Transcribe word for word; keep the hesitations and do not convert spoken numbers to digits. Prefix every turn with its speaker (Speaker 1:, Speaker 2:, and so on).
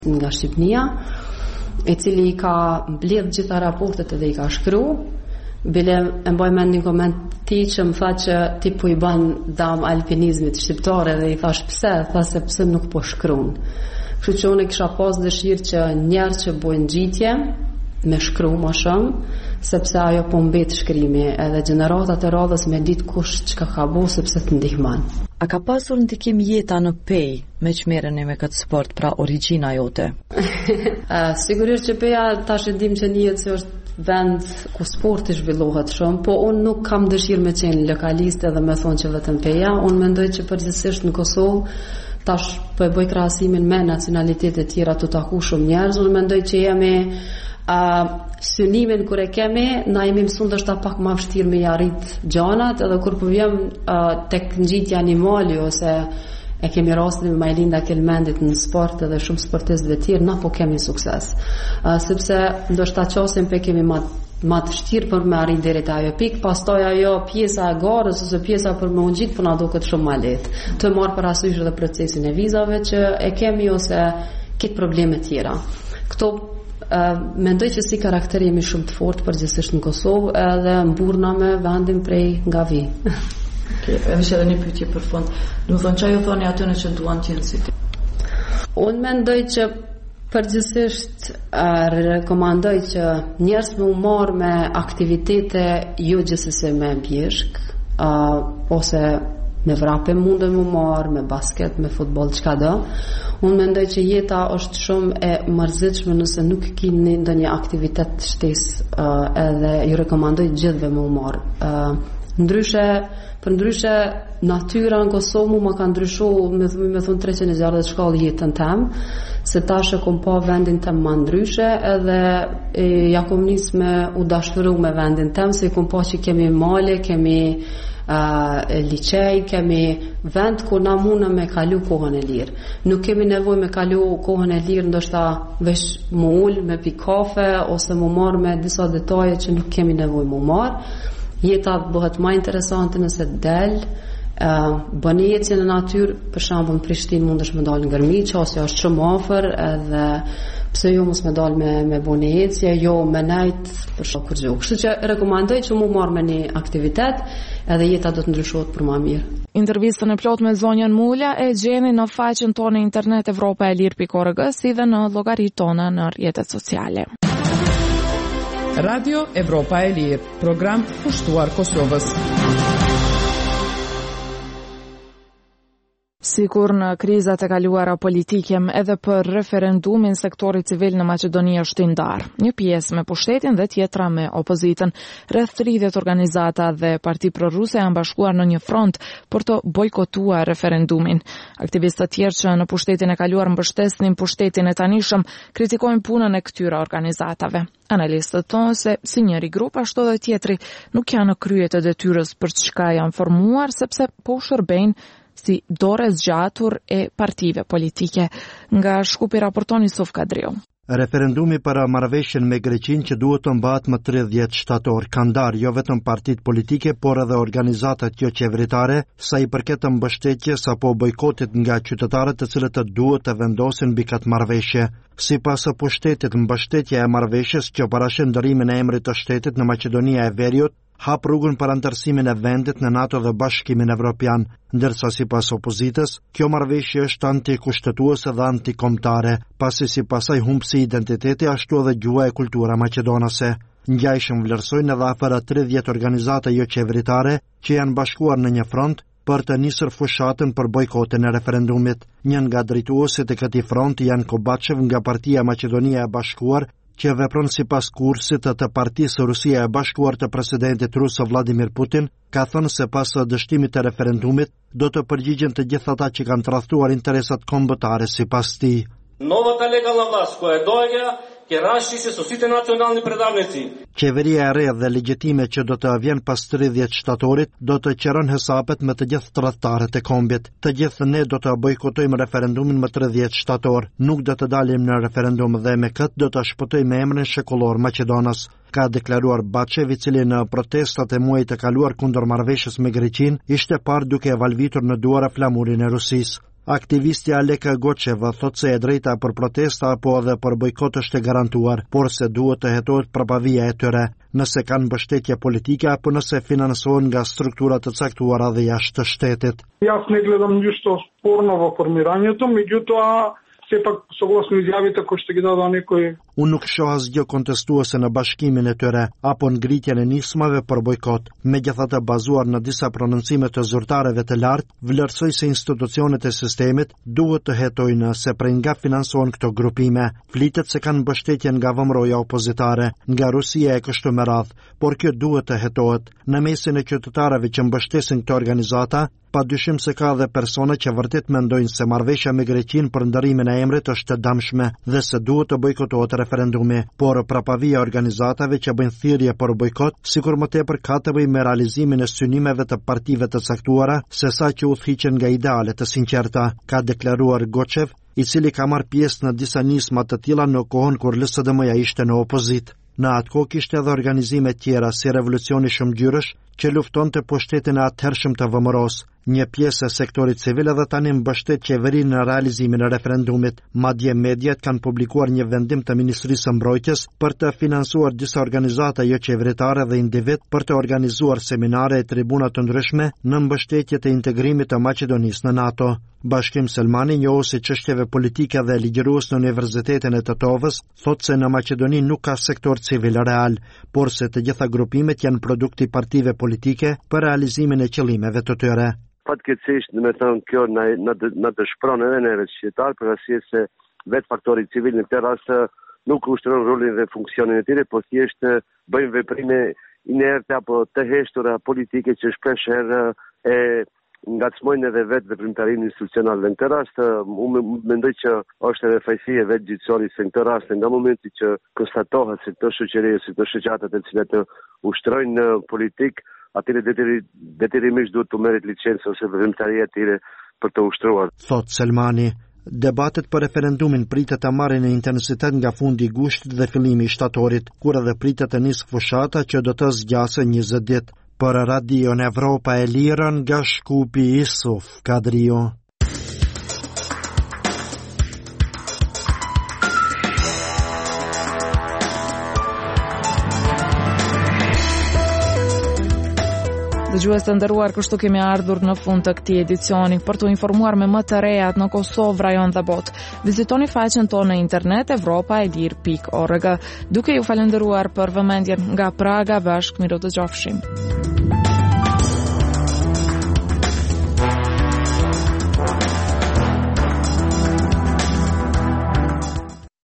Speaker 1: nga Shqipnia, i cili i ka mbledh gjitha raportet edhe i ka shkru. Bile e mbaj mendin koment ti që më tha që ti po i ban dam alpinizmit shqiptare dhe i thash pse, tha se pse nuk po shkruan. Kështu që unë kisha pas dëshirë që njerë që bojnë gjitje me shkru ma shumë, sepse ajo po mbet shkrimi edhe gjeneratat e radhës me ditë kush çka ka bo sepse të ndihman.
Speaker 2: A ka pasur ndikim jeta në pej me që merreni me këtë sport, pra origjina jote?
Speaker 1: Sigurisht që peja tash e dim që njihet se është vend ku sporti zhvillohet shumë, po unë nuk kam dëshirë me qenë lokaliste dhe me thonë që vetëm peja. Unë mendoj që përgjithsisht në Kosovë tash po e bëj krahasimin me nacionalitetet tjera të taku shumë njerëz. Unë mendoj që jemi Uh, synimin kur e kemi, na jemi mësuar ndoshta pak më vështirë me arrit gjanat, edhe kur po vjem uh, tek ngjitja animali ose e kemi rastin me Majlinda Kelmendit në sport edhe shumë sportistëve të tjerë, na po kemi sukses. Uh, sepse ndoshta çosim pe kemi më më të vështirë për me arrit deri te ajo pikë, pastaj ajo pjesa e garës ose pjesa për me u ngjit po na duket shumë më lehtë. Të marr parasysh edhe procesin e vizave që e kemi ose kit probleme tjera. Këto Uh, mendoj që si karakter jemi shumë të fortë përgjithsisht në Kosovë edhe mburna me vendin prej nga vi.
Speaker 2: Okay, e më edhe një pyetje për fund. Do të thonë çfarë ju thoni atyre që duan të jenë si ti?
Speaker 1: Unë mendoj që përgjithsisht uh, rekomandoj që njerëz me u marr me aktivitete jo gjithsesi me bjeshk, uh, ose me vrape mundën mu marë, me basket, me futbol, qka do. Unë mendoj që jeta është shumë e mërzitshme nëse nuk keni ndonjë aktivitet të shtesë, uh, edhe ju rekomandoj gjithve mu marë. Uh, ndryshe, për ndryshe, natyra në Kosovë mu më ka ndryshu, me, me thunë treqen e gjardhe shkallë jetën tem, se tash e kom pa vendin tem më ndryshe, edhe e, ja kom nis me u dashuru me vendin tem, se i kom pa që kemi male, kemi Uh, liçej, kemi vend ku na muna me kalu kohën e lirë. Nuk kemi nevojë me kalu kohën e lirë ndoshta veç mu ul me pi kafe ose mu marr me disa detaje që nuk kemi nevojë mu marr. Jeta bëhet më interesante nëse del, uh, bën ecje në natyrë, për shembull në Prishtinë mundesh me dalë në Gërmiç, ose është shumë afër, edhe pse jo mos me dalë me me bën ecje, jo me najt për shkak kur gjë. Kështu që rekomandoj që mu marr me një aktivitet, edhe jeta do të ndryshohet për më mirë.
Speaker 3: Intervistën e plot me zonjën Mula e gjeni në faqen tonë internet evropa e lir pikë org, si dhe në llogaritë tona në rrjetet sociale.
Speaker 4: Radio Evropa e Lir, program kushtuar Kosovës.
Speaker 3: Sikur në krizat e kaluara politike, edhe për referendumin sektori civil në Maqedoni është i ndarë. Një pjesë me pushtetin dhe tjetra me opozitën. Rreth tridhjetë organizata dhe parti proruse janë bashkuar në një front për të bojkotuar referendumin. Aktivistët tjerë që në pushtetin e kaluar mbështesnin pushtetin e tanishëm kritikojnë punën e këtyre organizatave. Analistët thonë se si njëri grup ashtu edhe tjetri nuk janë në krye të detyrës për çka janë formuar, sepse po shërbejnë si dore zgjatur e partive politike. Nga Shkupi raporton Yusuf Kadriu.
Speaker 5: Referendumi për marrëveshjen me Greqinë që duhet të mbahet më tridhjetë shtator ka ndarë jo vetëm partitë politike, por edhe organizatat jo qeveritare, sa i përket mbështetjes apo bojkotit nga qytetarët të cilët të duhet të vendosin mbi këtë marrëveshje. Sipas pushtetit, mbështetja e marrëveshjes që parashën ndërimin e emrit të shtetit në Maqedonia e Veriut hap rrugën për antarësimin e vendit në NATO dhe Bashkimin Evropian, ndërsa sipas opozitës, kjo marrëveshje është antikushtetuese dhe antikombëtare, pasi sipas saj humbsi identiteti ashtu edhe gjuha e kultura maqedonase. Ngjajshëm vlerësojnë edhe afër tridhjetë organizata jo qeveritare që janë bashkuar në një front për të nisur fushatën për bojkotin e referendumit. Një nga drejtuesit e këtij fronti janë Kobachev nga Partia Maqedonia e Bashkuar, që vepron sipas kursit të partisë Rusia e Bashkuar të presidentit rus Vladimir Putin, ka thënë se pas dështimit të referendumit do të përgjigjen të gjithë ata që kanë tradhtuar interesat kombëtare sipas tij.
Speaker 6: Новата легална власт која доаѓа ќе расчисти со сите национални предавници.
Speaker 5: Qeveria e re dhe legjitime që do të vjen pas tridhjetë shtatorit do të qeron hesapet me të gjithë tradhtarët e kombit. Të gjithë ne do të bojkotojmë referendumin më tridhjetë shtator. Nuk do të dalim në referendum dhe me këtë do të shpëtojmë emrin shekullor Maqedonas, ka deklaruar Baçev, i cili në protestat e muajit të kaluar kundër marrëveshjes me Greqinë ishte parë duke e valvitur në duara flamurin e Rusisë. Aktivisti Aleka Goçeva thot se e drejta për protesta apo edhe për bojkot është e garantuar, por se duhet të hetohet prapavia e tyre, nëse kanë mbështetje politike apo nëse finansohen nga struktura të caktuara dhe jashtë të shtetit.
Speaker 7: Јас не гледам ништо спорно во формирањето, меѓутоа сепак согласно изјавите кои што ги дадоа некои.
Speaker 5: Unë nuk shoh asgjë kontestuese në bashkimin e tyre apo ngritjen e nismave për bojkot. Megjithatë, bazuar në disa prononcime të zyrtarëve të lartë, vlerësoj se institucionet e sistemit duhet të hetojnë se prej nga finansohen këto grupime. Flitet se kanë mbështetje nga vëmroja opozitare, nga Rusia e kështu me radhë, por kjo duhet të hetohet. Në mesin e qytetarëve që mbështesin këto organizata, pa dyshim se ka dhe persona që vërtet mendojnë se marrëveshja me Greqinë për ndërimin e emrit është e dëmshme dhe se duhet të bojkotohet referendumi, por prapavia e organizatave që bëjnë thirrje për bojkot, sikur më tepër ka të bëjë me realizimin e synimeve të partive të caktuara, sesa që udhëhiqen nga ideale të sinqerta, ka deklaruar Goçev, i cili ka marrë pjesë në disa nisma të tilla në kohën kur L S D M-ja ishte në opozitë. Në atë kohë kishte edhe organizime tjera si Revolucioni Shumëgjyrësh që luftonte pushtetin e atëhershëm të V M R-os. Një pjesë e sektorit civil edhe tani mbështet qeverinë në realizimin e referendumit. Madje mediat kanë publikuar një vendim të Ministrisë së Mbrojtjes për të financuar disa organizata jo qeveritare dhe individ për të organizuar seminare e tribuna të ndryshme në mbështetje të integrimit të Maqedonisë në NATO. Bashkim Selmani, njohuesi çështjeve politike dhe ligjërues në Universitetin e Tetovës, thotë se në Maqedoni nuk ka sektor civil real, por se të gjitha grupimet janë produkti partive politike për realizimin e qëllimeve të tyre.
Speaker 8: Fatkeqësisht, do të thonë, kjo na na na dëshpëron edhe ne shqiptar për arsye se vetë faktori civil në këtë rast nuk ushtron rolin dhe funksionin e tyre, por thjesht bëjnë veprime inerte apo të heshtura politike që shpesh herë e ngacmojnë edhe vetë veprimtarinë institucionale. Në këtë rast, unë mendoj që është edhe fajësi e vetë gjyqësorit se në këtë rast, nga momenti që konstatohet se këto shoqëri, se këto shoqata të cilat ushtrojnë politik, atyre detyrimisht duhet të merret licencë ose veprimtaria e tyre për të ushtruar.
Speaker 5: Thot Selmani, debatet për referendumin pritet të marrin në intensitet nga fundi i gushtit dhe fillimi i shtatorit, kur edhe pritet të nisë fushata që do të zgjasë njëzet ditë. Për Radio në Evropa e Lirën nga Shkupi Isuf Kadrio.
Speaker 3: Dëgjues të nderuar, kështu kemi ardhur në fund të këtij edicioni. Për të informuar me më të rejat në Kosovë, rajon dhe botë, vizitoni faqen tonë në internet evropa e lir pikë org. Duke ju falendëruar për vëmendjen nga Praga, bashkë miru dëgjofshim.